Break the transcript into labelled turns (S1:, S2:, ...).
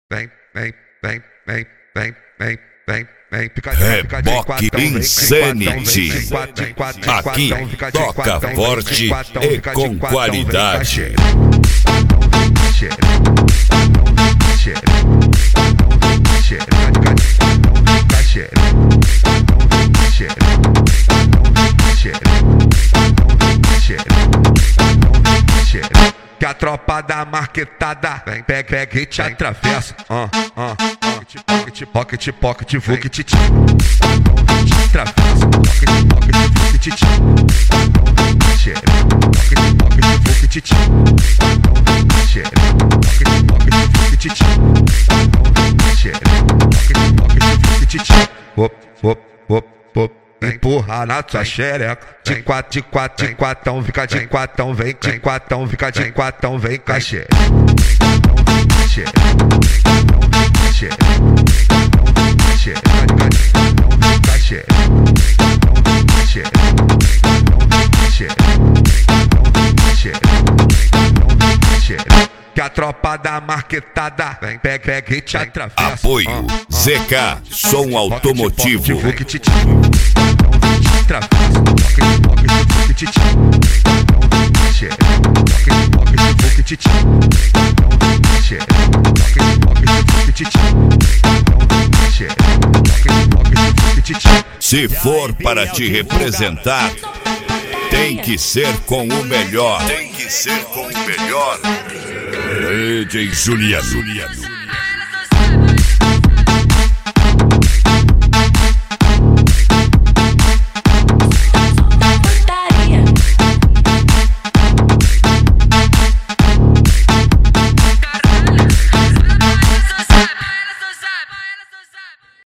S1: vem, vem, vem, vem, vem, vem, vem.
S2: Reboque Insanity. Aqui toca forte e com qualidade.
S1: Que a tropa da marquetada vem, pega e te atravessa. Pocket, pocket, vuket, te atravessa. Pocket, vuket, te empurra na tua xereca. De quatão, fica de quatão, vem de quatão, fica de quatão, vem com a xereca. Que a tropa da marquetada vem, pega e te atravessa.
S2: Apoio ZK Som Automotivo. Se for para te representar, tem que ser com o melhor. Tem que ser com o melhor. DJ Juliano.